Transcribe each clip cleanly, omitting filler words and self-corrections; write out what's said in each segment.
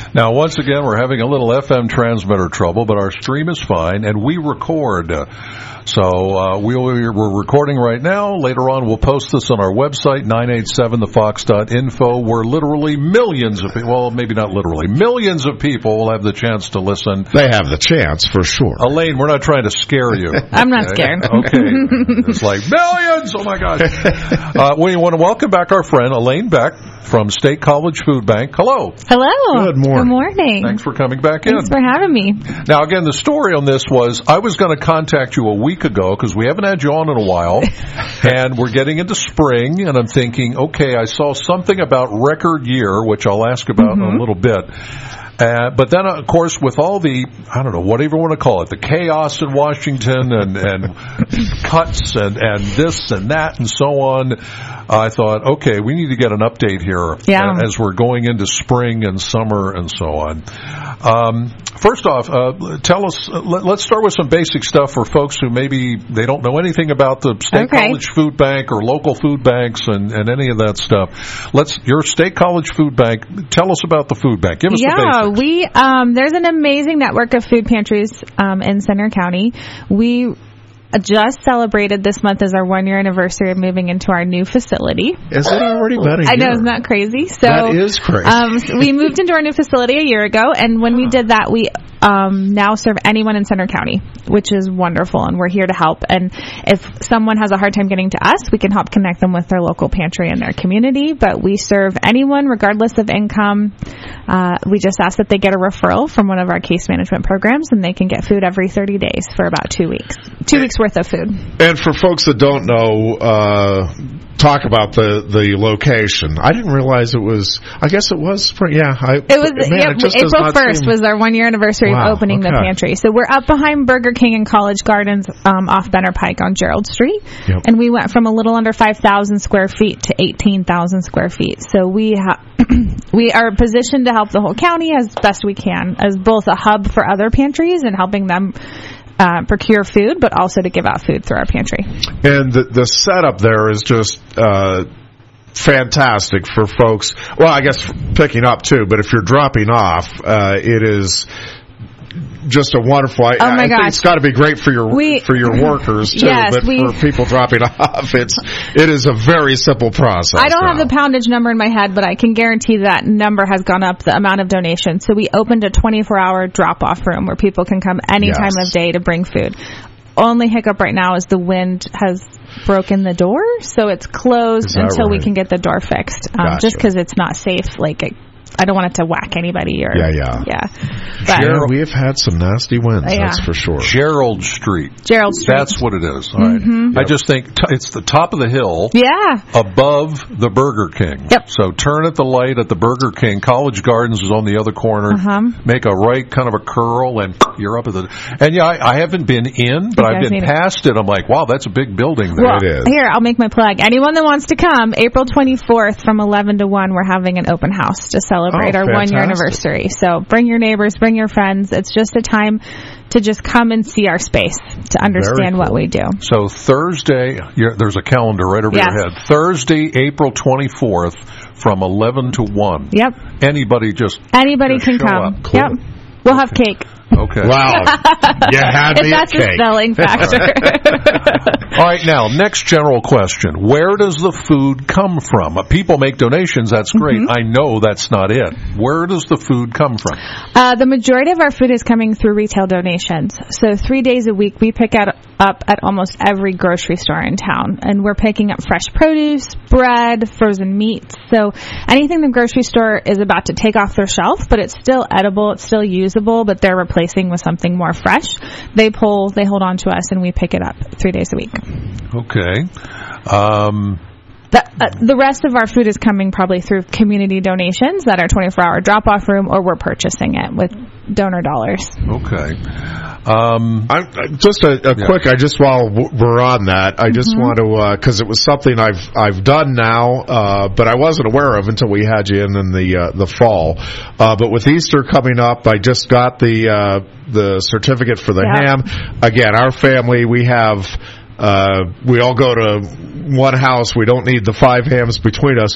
Now, once again, we're having a little FM transmitter trouble, but our stream is fine, and we record. So we're recording right now. Later on, we'll post this on our website, 987thefox.info, where literally millions of people, well, maybe not literally, millions of people will have the chance to listen. They have the chance, for sure. Elaine, we're not trying to scare you. I'm not scared. Okay. It's like millions! Oh, my gosh. We want to welcome back our friend, Elaine Beck, from State College Food Bank. Hello. Hello. Good morning. Good morning. Thanks for coming back in. Thanks for having me. Now, again, the story on this was I was going to contact you a week ago because we haven't had you on in a while, and we're getting into spring, and I'm thinking, okay, I saw something about record year, which I'll ask about in a little bit. But then, of course, with all the, I don't know, whatever you want to call it, the chaos in Washington and cuts and this and that and so on, I thought, okay, we need to get an update here as we're going into spring and summer and so on. First off, tell us, let's start with some basic stuff for folks who maybe they don't know anything about the State College Food Bank or local food banks and any of that stuff. Your State College Food Bank, tell us about the food bank. Give us the basics. There's an amazing network of food pantries in Center County. We just celebrated this month as our 1-year anniversary of moving into our new facility. Is it already been a year? I know, isn't that crazy? So, that is crazy. We moved into our new facility a year ago, and when we did that, we now serve anyone in Center County, which is wonderful, and we're here to help. And if someone has a hard time getting to us, we can help connect them with their local pantry in their community, but we serve anyone regardless of income. We just ask that they get a referral from one of our case management programs, and they can get food every 30 days for about 2 weeks. 2 weeks worth of food. And for folks that don't know, talk about the location. I didn't realize it was, I guess it was spring. Yeah. April 1st was our 1-year anniversary of opening the pantry. So we're up behind Burger King and College Gardens off Benner Pike on Gerald Street. Yep. And we went from a little under 5,000 square feet to 18,000 square feet. So we are positioned to help the whole county as best we can, as both a hub for other pantries and helping them procure food, but also to give out food through our pantry. And the setup there is just fantastic for folks. Well, I guess picking up too, but if you're dropping off, it is just a wonderful. I think it's got to be great for your workers too. Yes, but for people dropping off, it is a very simple process. I don't have the poundage number in my head, but I can guarantee that number has gone up, the amount of donations. So we opened a 24-hour drop-off room where people can come any time of day to bring food. Only hiccup right now is the wind has broken the door, so it's closed until we can get the door fixed. Just because it's not safe, I don't want it to whack anybody. We have had some nasty winds, that's for sure. Gerald Street. That's what it is. All right. I just think it's the top of the hill above the Burger King. Yep. So turn at the light at the Burger King. College Gardens is on the other corner. Make a right kind of a curl, and you're up at the... And I haven't been in, but I've been past it. I'm like, wow, that's a big building there. Well, it is. Here, I'll make my plug. Anyone that wants to come, April 24th from 11 to 1, we're having an open house to celebrate our 1-year anniversary. So bring your neighbors, bring your friends. It's just a time to just come and see our space, to understand what we do. So Thursday, there's a calendar right over your head. Thursday, April 24th from 11 to 1. Yep. Anybody can come. Cool. Yep. We'll have cake. Okay. Wow. You had me that's at cake. a spelling factor. All right, now, next general question. Where does the food come from? People make donations, that's great. I know that's not it. Where does the food come from? The majority of our food is coming through retail donations. So 3 days a week, we pick up at almost every grocery store in town. And we're picking up fresh produce, bread, frozen meats. So anything the grocery store is about to take off their shelf, but it's still edible, it's still usable, but they're replacing with something more fresh. They hold on to us, and we pick it up 3 days a week. Okay. The rest of our food is coming probably through community donations that are 24-hour drop-off room, or we're purchasing it with donor dollars. Okay. Just a quick, while we're on that, I just want to, because it was something I've done now, but I wasn't aware of until we had you in the fall. But with Easter coming up, I just got the certificate for the ham. Again, our family, we have... we all go to one house. We don't need the 5 hams between us.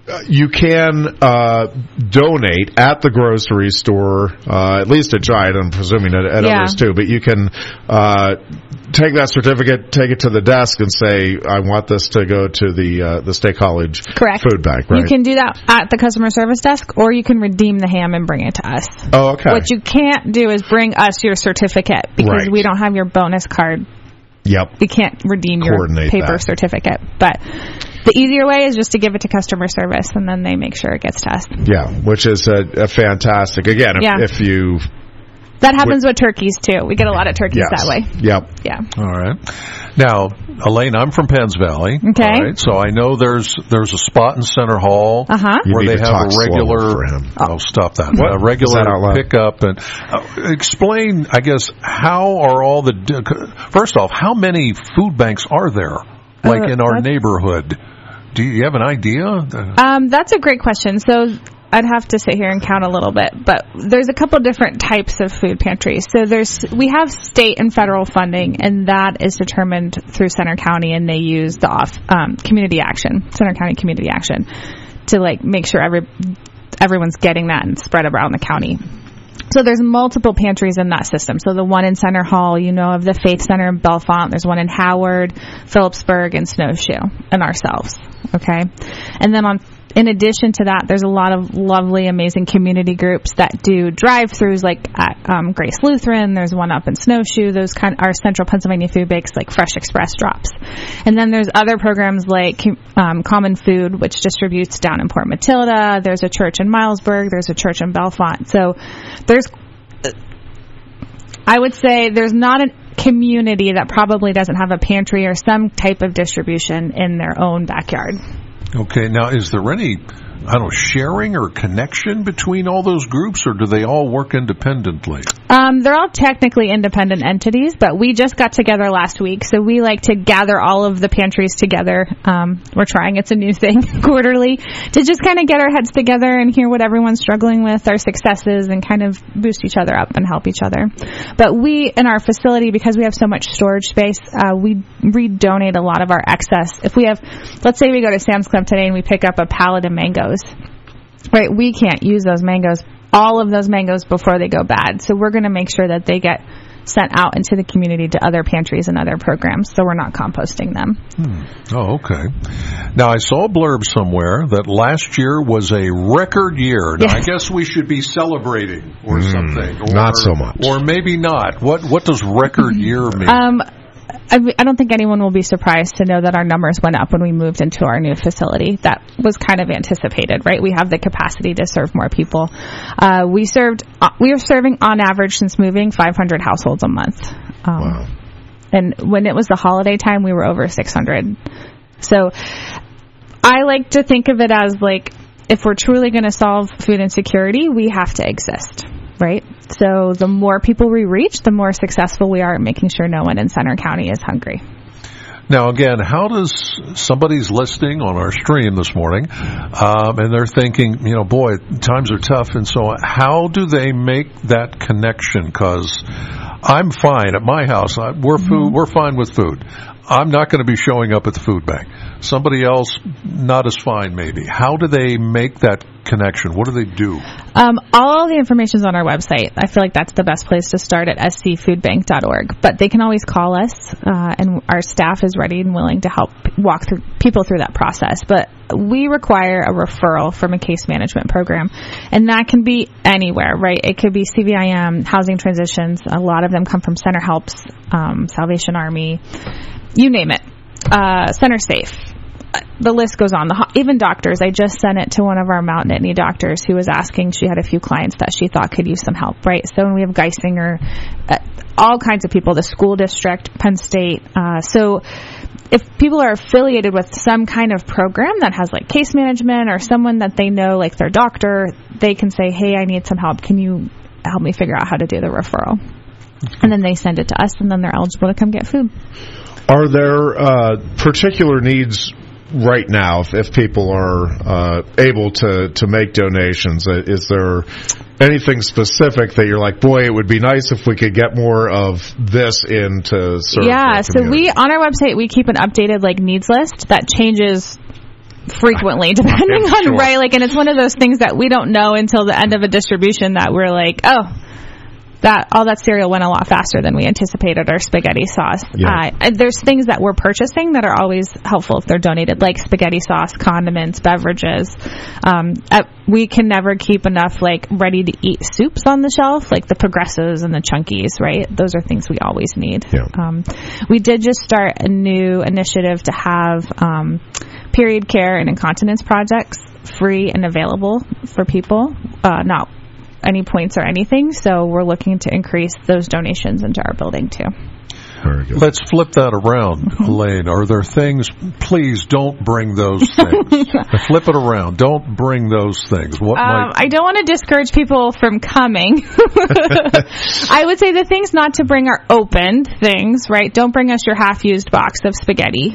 you can donate at the grocery store, at least at Giant. I'm presuming at others too. But you can take that certificate, take it to the desk, and say, "I want this to go to the State College food bank." Right? You can do that at the customer service desk, or you can redeem the ham and bring it to us. Oh, okay. What you can't do is bring us your certificate because we don't have your bonus card. Yep. We can't redeem your paper certificate, but. The easier way is just to give it to customer service, and then they make sure it gets to us. Yeah, which is a fantastic. Again, if you... That happens with turkeys, too. We get a lot of turkeys that way. Yep. Yeah. All right. Now, Elaine, I'm from Penns Valley. Okay. All right, so I know there's a spot in Center Hall where they have a regular... Oh, stop that. What? A regular pickup. And explain, I guess, how are all the... First off, how many food banks are there, like in our neighborhood? Do you have an idea? That's a great question. So I'd have to sit here and count a little bit, but there's a couple different types of food pantries. So we have state and federal funding, and that is determined through Center County, and they use the community action, Center County Community Action, to make sure everyone's getting that and spread around the county. So there's multiple pantries in that system. So the one in Center Hall, of the Faith Center in Bellefonte. There's one in Howard, Phillipsburg, and Snowshoe, and ourselves. Okay? And then in addition to that, there's a lot of lovely, amazing community groups that do drive-thrus, like at Grace Lutheran. There's one up in Snowshoe. Those are Central Pennsylvania food banks, like Fresh Express drops. And then there's other programs like Common Food, which distributes down in Port Matilda. There's a church in Milesburg. There's a church in Bellefonte. So I would say there's not a community that probably doesn't have a pantry or some type of distribution in their own backyard. Okay, now is there any, sharing or connection between all those groups, or do they all work independently? They're all technically independent entities, but we just got together last week, so we like to gather all of the pantries together. We're trying, it's a new thing, quarterly, to just kind of get our heads together and hear what everyone's struggling with, our successes, and kind of boost each other up and help each other. But we, in our facility, because we have so much storage space, we redonate a lot of our excess. If we have, let's say we go to Sam's Club today and we pick up a pallet of mangoes, right? We can't use those mangoes, all of those mangoes, before they go bad. So we're going to make sure that they get sent out into the community to other pantries and other programs, so we're not composting them. Oh, okay. Now, I saw a blurb somewhere that last year was a record year. Now, I guess we should be celebrating or something. Not so much. Or maybe not. What does record year mean? I don't think anyone will be surprised to know that our numbers went up when we moved into our new facility. That was kind of anticipated, right? We have the capacity to serve more people. We are serving on average since moving 500 households a month. Wow. And when it was the holiday time, we were over 600. So I like to think of it as if we're truly going to solve food insecurity, we have to exist. Right? So the more people we reach, the more successful we are at making sure no one in Center County is hungry. Now, again, how does somebody's listening on our stream this morning, and they're thinking, boy, times are tough, and so how do they make that connection? Because I'm fine at my house. We're fine with food. I'm not going to be showing up at the food bank. Somebody else, not as fine, maybe. How do they make that connection? What do they do? All the information is on our website. I feel like that's the best place to start at scfoodbank.org. But they can always call us, and our staff is ready and willing to help walk people through that process. But we require a referral from a case management program, and that can be anywhere, right? It could be CVIM, Housing Transitions. A lot of them come from Center Helps, Salvation Army, you name it, Center Safe. The list goes on. Even doctors. I just sent it to one of our Mount Nittany doctors who was asking. She had a few clients that she thought could use some help, right? So we have Geisinger, all kinds of people, the school district, Penn State. So if people are affiliated with some kind of program that has case management or someone that they know, like their doctor, they can say, hey, I need some help. Can you help me figure out how to do the referral? And then they send it to us, and then they're eligible to come get food. Are there particular needs right now, if people are able to make donations? Is there anything specific that you're like, boy, it would be nice if we could get more of this in to serve the community? So on our website, we keep an updated needs list that changes frequently, depending on, right? Like, and it's one of those things that we don't know until the end of a distribution that we're like, oh, all that cereal went a lot faster than we anticipated, or spaghetti sauce. Yeah. There's things that we're purchasing that are always helpful if they're donated, like spaghetti sauce, condiments, beverages. We can never keep enough, like, ready-to-eat soups on the shelf, like the Progressos and the Chunkies, right? Those are things we always need. Yeah. We did just start a new initiative to have period care and incontinence projects free and available for people, not any points or anything, so we're looking to increase those donations into our building too. Very good. Let's flip that around, Elaine. Are there things, please don't bring those things. Flip it around. Don't bring those things. I don't want to discourage people from coming. I would say the things not to bring are opened things, right? Don't bring us your half-used box of spaghetti.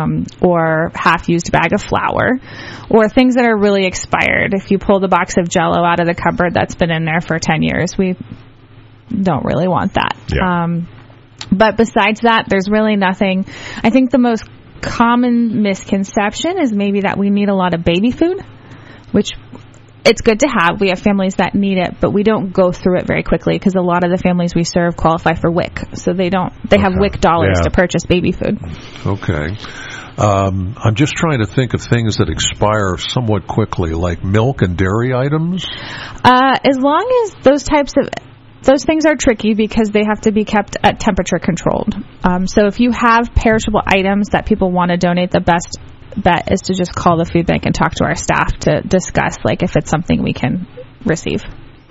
Or half-used bag of flour, or things that are really expired. If you pull the box of Jell-O out of the cupboard that's been in there for 10 years, we don't really want that. Yeah. But besides that, there's really nothing. I think the most common misconception is maybe that we need a lot of baby food, which it's good to have. We have families that need it, but we don't go through it very quickly because a lot of the families we serve qualify for WIC, so they have WIC dollars to purchase baby food. Okay. I'm just trying to think of things that expire somewhat quickly, like milk and dairy items. As long as those things are tricky because they have to be kept at temperature controlled. So if you have perishable items that people want to donate, the best bet is to just call the food bank and talk to our staff to discuss, like, if it's something we can receive.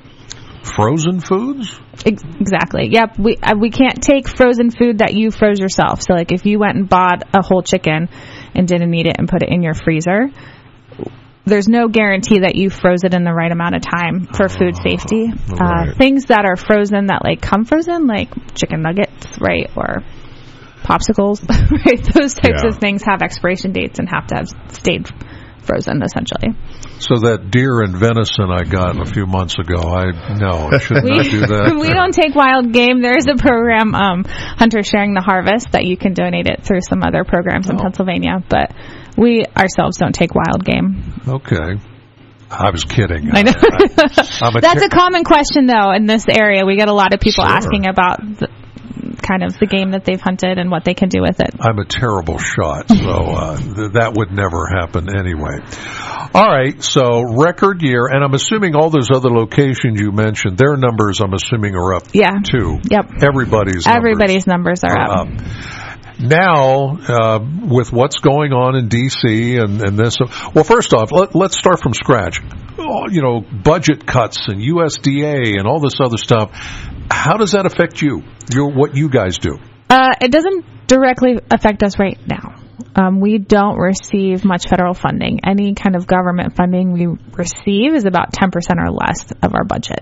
Frozen foods? Exactly. Yep. We can't take frozen food that you froze yourself. So, like, if you went and bought a whole chicken and didn't eat it and put it in your freezer, there's no guarantee that you froze it in the right amount of time for food safety. Right. Things that are frozen that, like, come frozen, like chicken nuggets, right, or popsicles, right? Those types of things have expiration dates and have to have stayed frozen, essentially. So that deer and venison I got a few months ago, I should not do that. We don't take wild game. There is a program, Hunter Sharing the Harvest, that you can donate it through some other programs in Pennsylvania, but we ourselves don't take wild game. Okay. I was kidding. I know. That's a common question, though, in this area. We get a lot of people asking about the game that they've hunted and what they can do with it. I'm a terrible shot, so that would never happen anyway. All right, so record year, and I'm assuming all those other locations you mentioned, their numbers, I'm assuming, are up too. Yep. Everybody's numbers are up. Now, with what's going on in D.C. and this, well, first off, let's start from scratch. Budget cuts and USDA and all this other stuff. How does that affect you? What you guys do? It doesn't directly affect us right now. We don't receive much federal funding. Any kind of government funding we receive is about 10% or less of our budget.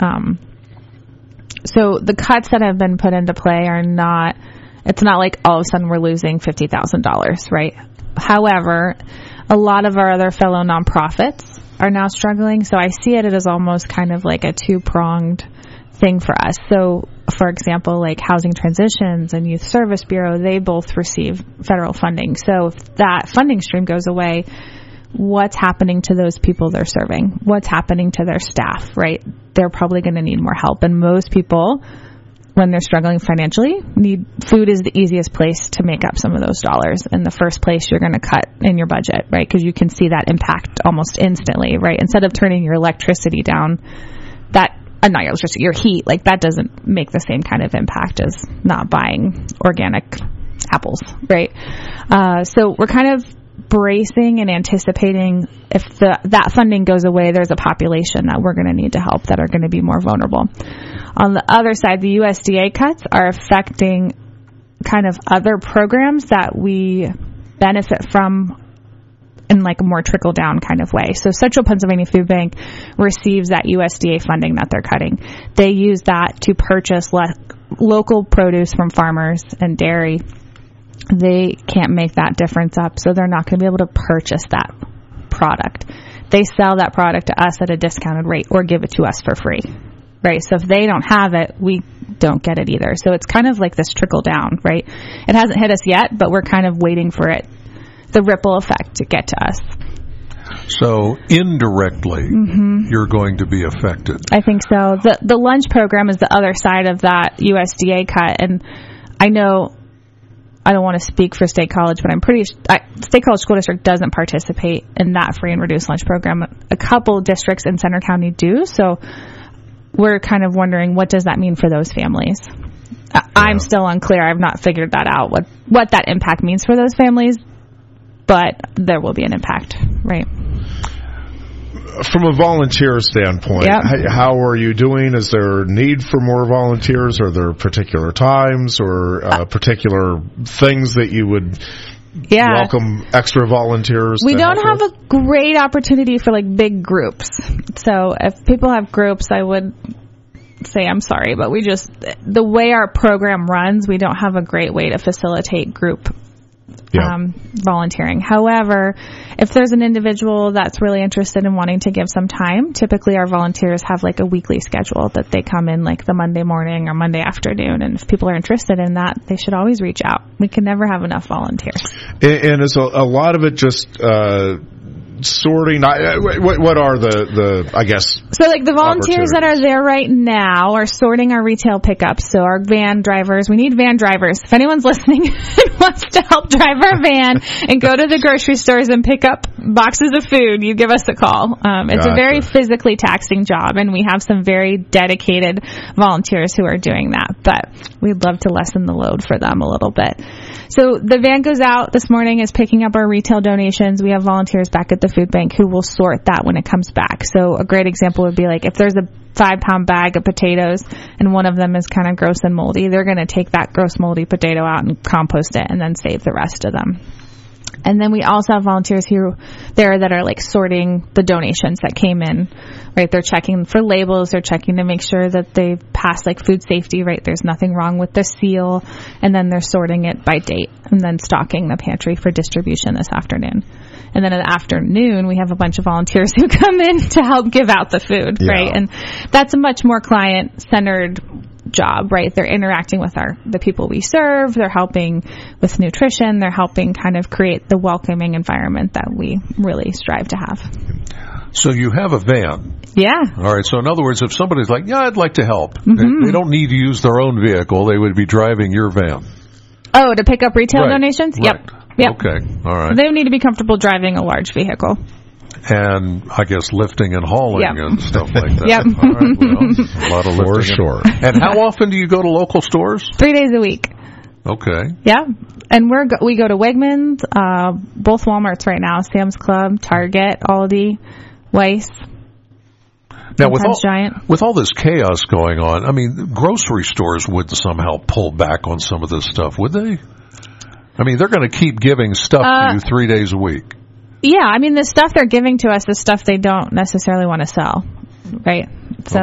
So the cuts that have been put into play are not. It's not like all of a sudden we're losing $50,000, right? However, a lot of our other fellow nonprofits are now struggling. So I see it as almost kind of like a two-pronged thing for us. So, for example, like Housing Transitions and Youth Service Bureau, they both receive federal funding. So if that funding stream goes away, what's happening to those people they're serving? What's happening to their staff, right? They're probably going to need more help. And most people, when they're struggling financially, food is the easiest place to make up some of those dollars. In the first place, you're going to cut in your budget, right? Because you can see that impact almost instantly, right? Instead of turning your electricity down, not your electricity, your heat, like that doesn't make the same kind of impact as not buying organic apples, right? So we're kind of bracing and anticipating if that funding goes away, there's a population that we're going to need to help that are going to be more vulnerable. On the other side, the USDA cuts are affecting kind of other programs that we benefit from in like a more trickle down kind of way. So Central Pennsylvania Food Bank receives that USDA funding that they're cutting. They use that to purchase local produce from farmers and dairy. They can't make that difference up, so they're not going to be able to purchase that product. They sell that product to us at a discounted rate or give it to us for free, right? So if they don't have it, we don't get it either. So it's kind of like this trickle down, right? It hasn't hit us yet, but we're kind of waiting for it the ripple effect to get to us. So indirectly, you're going to be affected. I think so. The lunch program is the other side of that USDA cut, and I know I don't want to speak for State College, but I'm State College School District doesn't participate in that free and reduced lunch program. A couple districts in Center County do, so we're kind of wondering what does that mean for those families. I'm still unclear. I've not figured that out, what that impact means for those families, but there will be an impact, right? From a volunteer standpoint, how are you doing? Is there a need for more volunteers? Are there particular times or particular things that you would welcome extra volunteers? We don't have a great opportunity for like big groups. So if people have groups, I would say I'm sorry, but the way our program runs, we don't have a great way to facilitate group volunteering. However, if there's an individual that's really interested in wanting to give some time, typically our volunteers have like a weekly schedule that they come in like the Monday morning or Monday afternoon, and if people are interested in that, they should always reach out. We can never have enough volunteers. And is a lot of it just sorting? What are the I guess? So like the volunteers that are there right now are sorting our retail pickups. So our van drivers, we need van drivers. If anyone's listening and wants to help drive our van and go to the grocery stores and pick up boxes of food, you give us a call. It's a very physically taxing job, and we have some very dedicated volunteers who are doing that, but we'd love to lessen the load for them a little bit. So the van goes out this morning, is picking up our retail donations. We have volunteers back at the food bank who will sort that when it comes back. So a great example would be like if there's a 5-pound bag of potatoes and one of them is kind of gross and moldy, they're going to take that gross moldy potato out and compost it and then save the rest of them. And then we also have volunteers here there that are like sorting the donations that came in, right? They're checking for labels. They're checking to make sure that they pass like food safety, right? There's nothing wrong with the seal. And then they're sorting it by date and then stocking the pantry for distribution this afternoon. And then in the afternoon, we have a bunch of volunteers who come in to help give out the food, right? And that's a much more client-centered job, right? They're interacting with the people we serve. They're helping with nutrition. They're helping kind of create the welcoming environment that we really strive to have. So you have a van. Yeah. All right. So in other words, if somebody's like, I'd like to help, they don't need to use their own vehicle. They would be driving your van. Oh, to pick up retail donations? Right. Yep. Okay. All right. They need to be comfortable driving a large vehicle. And I guess lifting and hauling and stuff like that. Yep. All right, well, a lot of lifting. For sure. And how often do you go to local stores? 3 days a week. Okay. Yeah. And we go to Wegmans, both Walmarts right now, Sam's Club, Target, Aldi, Weis. Now, with all this chaos going on, I mean, grocery stores would somehow pull back on some of this stuff, would they? I mean, they're going to keep giving stuff to you 3 days a week. Yeah, I mean, the stuff they're giving to us is stuff they don't necessarily want to sell, right? So,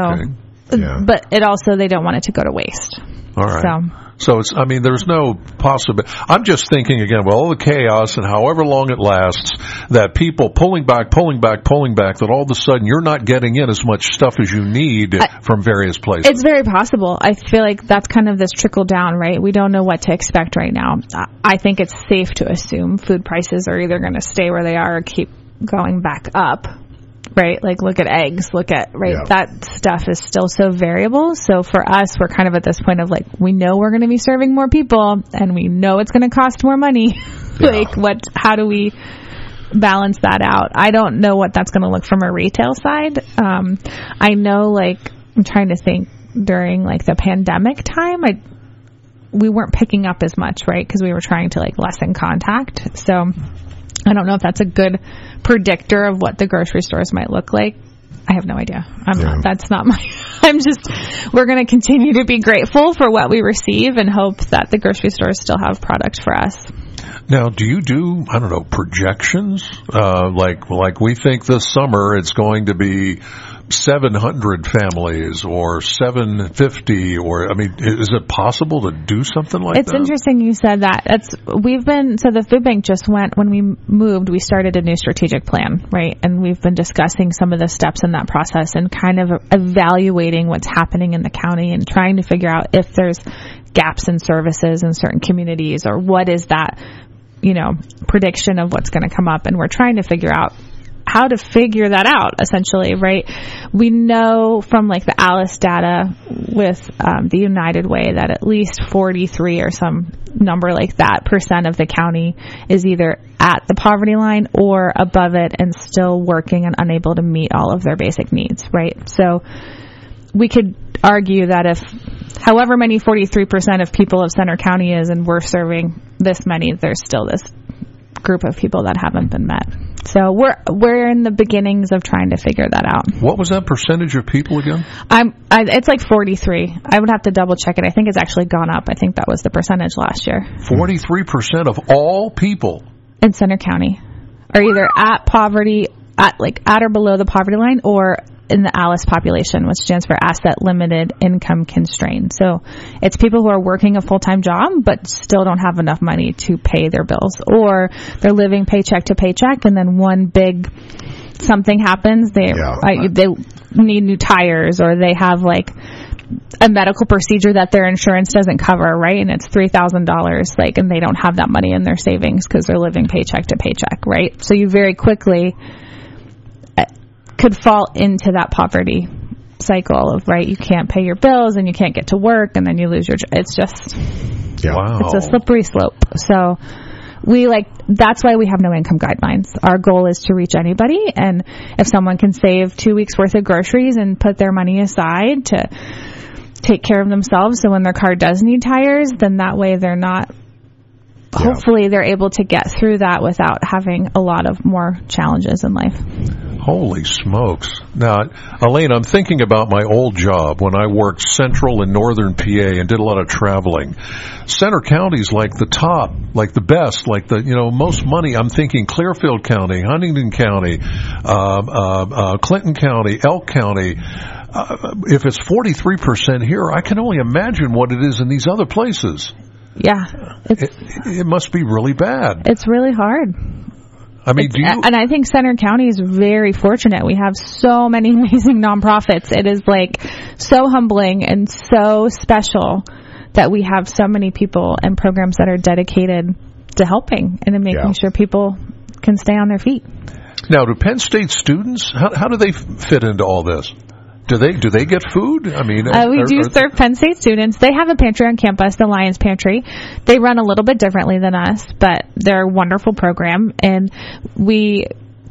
but it also, they don't want it to go to waste. All right. So it's, I mean, there's no possibility. I'm just thinking again, with all the chaos and however long it lasts, that people pulling back, that all of a sudden you're not getting in as much stuff as you need from various places. It's very possible. I feel like that's kind of this trickle down, right? We don't know what to expect right now. I think it's safe to assume food prices are either going to stay where they are or keep going back up. Right? Like, look at eggs, that stuff is still so variable. So for us, we're kind of at this point of like, we know we're going to be serving more people and we know it's going to cost more money. How do we balance that out? I don't know what that's going to look from a retail side. I know, I'm trying to think during the pandemic time, we weren't picking up as much, right? Because we were trying to lessen contact. So I don't know if that's a good predictor of what the grocery stores might look like. I have no idea. We're going to continue to be grateful for what we receive and hope that the grocery stores still have product for us. Now, do you do, projections? Like we think this summer it's going to be 700 families or 750 is it possible to do something like that? It's interesting you said that. The food bank just went, when we moved, we started a new strategic plan, right? And we've been discussing some of the steps in that process and kind of evaluating what's happening in the county and trying to figure out if there's gaps in services in certain communities or what is that prediction of what's going to come up, and we're trying to figure out how to figure that out, essentially, right? We know from like the ALICE data with the United Way that at least 43 or some number like that % of the county is either at the poverty line or above it and still working and unable to meet all of their basic needs, right? So we could argue that if however many 43% of people of Center County is and we're serving this many, there's still this group of people that haven't been met. So we're in the beginnings of trying to figure that out. What was that percentage of people again? It's like 43. I would have to double check it. I think it's actually gone up. I think that was the percentage last year. 43% of all people in Center County are either at poverty, at or below the poverty line, or in the ALICE population, which stands for Asset Limited Income Constrained. So it's people who are working a full-time job but still don't have enough money to pay their bills, or they're living paycheck to paycheck, and then one big something happens, they need new tires, or they have like a medical procedure that their insurance doesn't cover, right? And it's $3,000, and they don't have that money in their savings because they're living paycheck to paycheck, right? So you very quickly could fall into that poverty cycle of, right, you can't pay your bills and you can't get to work and then you lose your job. It's just, It's a slippery slope. So that's why we have no income guidelines. Our goal is to reach anybody, and if someone can save 2 weeks worth of groceries and put their money aside to take care of themselves, so when their car does need tires, then that way they're not, hopefully they're able to get through that without having a lot of more challenges in life. Holy smokes. Now, Elaine, I'm thinking about my old job when I worked central and northern PA and did a lot of traveling. Center County's like the top, like the best, like the, most money. I'm thinking Clearfield County, Huntington County, Clinton County, Elk County. If it's 43% here, I can only imagine what it is in these other places. Yeah. It must be really bad. It's really hard. I mean, and I think Center County is very fortunate. We have so many amazing nonprofits. It is so humbling and so special that we have so many people and programs that are dedicated to helping and to making sure people can stay on their feet. Now, do Penn State students, how do they fit into all this? Do they get food? I mean, we do serve Penn State students. They have a pantry on campus, the Lions Pantry. They run a little bit differently than us, but they're a wonderful program, and we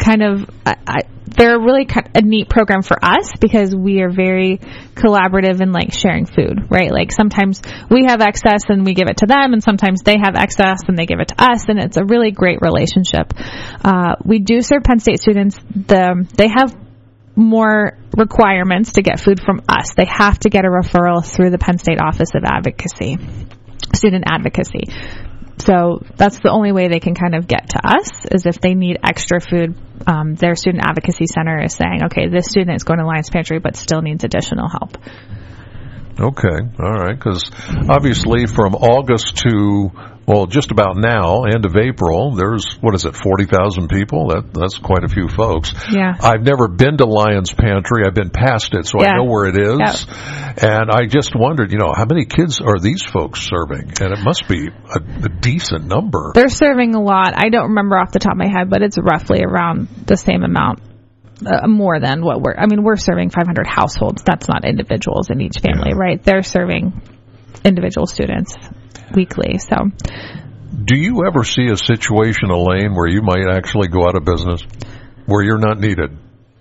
they're really a neat program for us because we are very collaborative in sharing food, right? Sometimes we have excess and we give it to them, and sometimes they have excess and they give it to us, and it's a really great relationship. We do serve Penn State students. They have more requirements to get food from us. They have to get a referral through the Penn State Office of Student Advocacy. So that's the only way they can kind of get to us, is if they need extra food. Their Student Advocacy Center is saying, okay, this student is going to Lions Pantry but still needs additional help. Okay, all right, because obviously from August to, just about now, end of April, there's, 40,000 people? That's quite a few folks. Yeah. I've never been to Lions Pantry. I've been past it, so I know where it is. Yep. And I just wondered, how many kids are these folks serving? And it must be a decent number. They're serving a lot. I don't remember off the top of my head, but it's roughly around the same amount. More than what we're serving 500 households. That's not individuals in each family, right? They're serving individual students weekly. So, do you ever see a situation, Elaine, where you might actually go out of business, where you're not needed?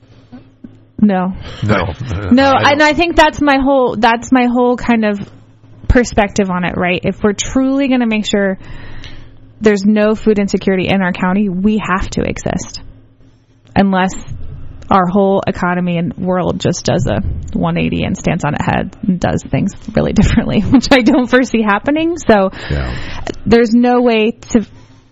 No. And I think that's my whole kind of perspective on it, right? If we're truly going to make sure there's no food insecurity in our county, we have to exist. Unless our whole economy and world just does a 180 and stands on its head and does things really differently, which I don't foresee happening. So there's no way to...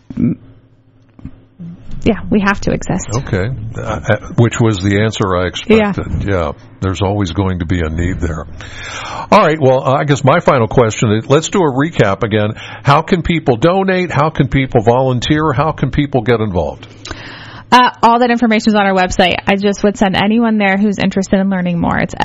we have to exist. Okay. Which was the answer I expected. Yeah. There's always going to be a need there. All right. Well, I guess my final question is, let's do a recap again. How can people donate? How can people volunteer? How can people get involved? All that information is on our website. I just would send anyone there who's interested in learning more. It's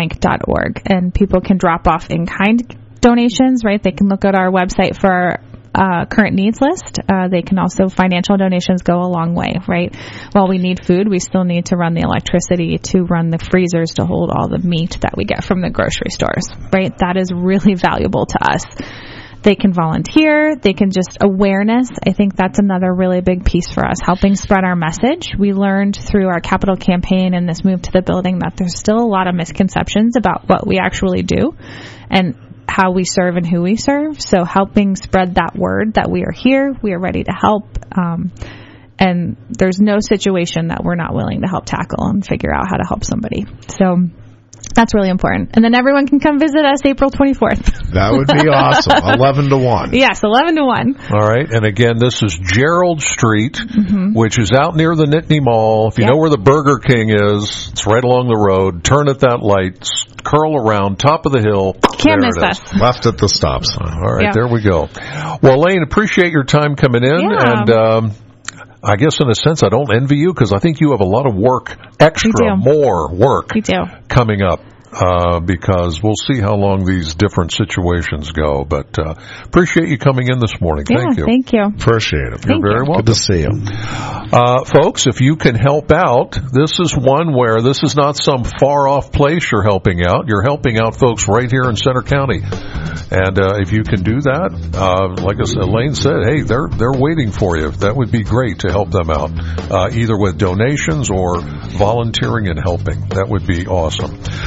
scfoodbank.org, and people can drop off in-kind donations, right? They can look at our website for current needs list. They can also, financial donations go a long way, right? While we need food, we still need to run the electricity, to run the freezers to hold all the meat that we get from the grocery stores, right? That is really valuable to us. They can volunteer. They can just awareness. I think that's another really big piece for us, helping spread our message. We learned through our capital campaign and this move to the building that there's still a lot of misconceptions about what we actually do and how we serve and who we serve. So helping spread that word that we are here, we are ready to help. And there's no situation that we're not willing to help tackle and figure out how to help somebody. So that's really important. And then everyone can come visit us April 24th. That would be awesome. 11 to 1. Yes, 11 to 1. All right. And again, this is Gerald Street, which is out near the Nittany Mall. If you know where the Burger King is, it's right along the road. Turn at that light, curl around, top of the hill. Can't miss us. Left at the stop sign. All right, there we go. Well, Elaine, appreciate your time coming in. Yeah. And I guess in a sense I don't envy you because I think you have a lot of work, more work coming up. Because we'll see how long these different situations go. But appreciate you coming in this morning. Thank you. Thank you. Appreciate it. You're very welcome. Good to see you. Folks, if you can help out, this is one where this is not some far-off place you're helping out. You're helping out folks right here in Center County. And if you can do that, like Elaine said, hey, they're waiting for you. That would be great to help them out, either with donations or volunteering and helping. That would be awesome.